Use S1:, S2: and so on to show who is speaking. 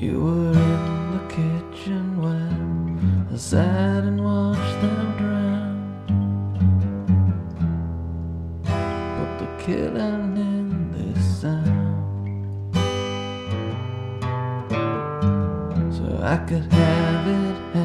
S1: You were in the kitchen when I sat and watched them drown. Put the killing in this sound, so I could have it.